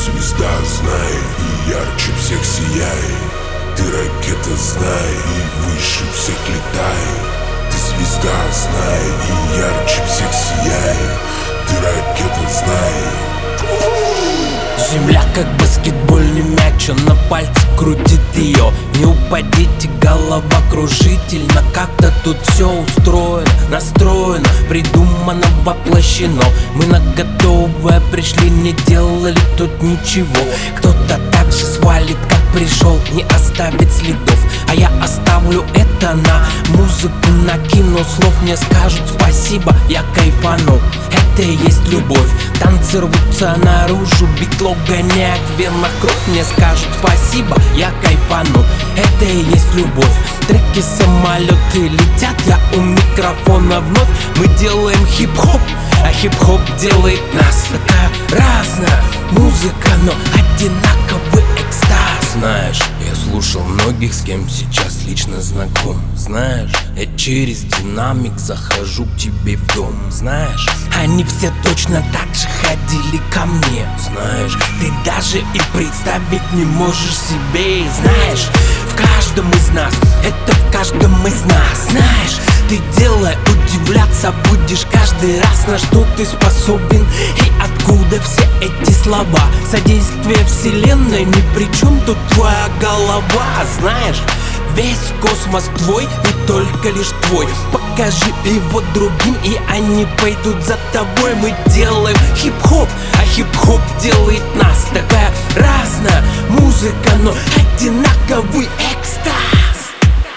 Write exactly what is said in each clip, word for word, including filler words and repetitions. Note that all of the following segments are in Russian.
звезда, знай, и ярче всех сияй. Ты ракета, знай, и выше всех летай. Ты звезда, знай, и ярче всех сияй. Ты ракета, знай. Земля как баскетбольный мяч, он на пальце крутит ее. Не упадите, голова кружительно. Как-то тут все устроено, настроено, придумано, воплощено. Мы на готовое пришли, не делали тут ничего. Кто-то так же свалит, как пришел, не оставит следов. А я оставлю это на музыку, накину слов. Мне скажут спасибо, я кайфану. Это и есть любовь. Танцы рвутся наружу, битло гоняет в венах кровь. Мне скажут спасибо, я кайфану. Это и есть любовь. Треки, самолеты летят, я у микрофона вновь. Мы делаем хип-хоп, а хип-хоп делает нас. Такая разная музыка, но одинаковый экстаз. Знаешь, я слушал многих, с кем сейчас лично знаком. Знаешь, я через динамик захожу к тебе в дом. Знаешь, они все точно так же ходили ко мне. Знаешь, ты даже и представить не можешь себе. И знаешь, в каждом из нас, это в каждом из нас. Знаешь, ты делай, удивляться будешь каждый раз, на что ты способен. И откуда все эти слова? Содействие вселенной, ни при чем тут твоя голова. Знаешь, весь космос твой и только лишь твой. Покажи его другим, и они пойдут за тобой. Мы делаем хип-хоп, а хип-хоп делает нас. Такая разная музыка, но одинаковый экстаз.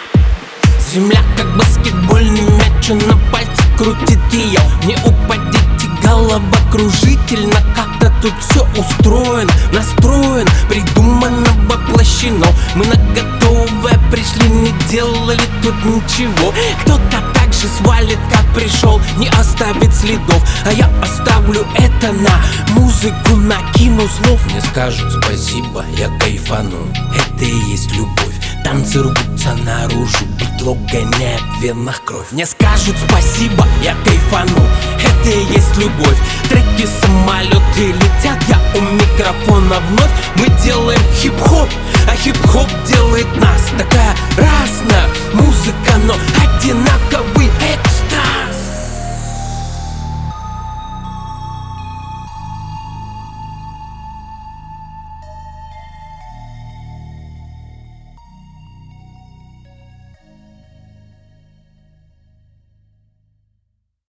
Земля как баскетбольный мяч, он на пальце крутит ее. Не упадите, голова кружительно. Как-то тут все устроено, настроено, придумано, воплощено. Мы на готовое пришли, не делали тут ничего. Кто-то так же свалит, как пришел, не оставит следов. А я оставлю это на музыку, накину слов. Мне скажут спасибо, я кайфану. Это и есть любовь. Танцы рвутся наружу, битло гоняет в венах кровь. Мне скажут спасибо, я кайфану. Это и есть любовь. Треки, самолеты летят, я у микрофона вновь. Мы делаем хип-хоп, а хип-хоп делает нас. Такая разная музыка, но одинаковая.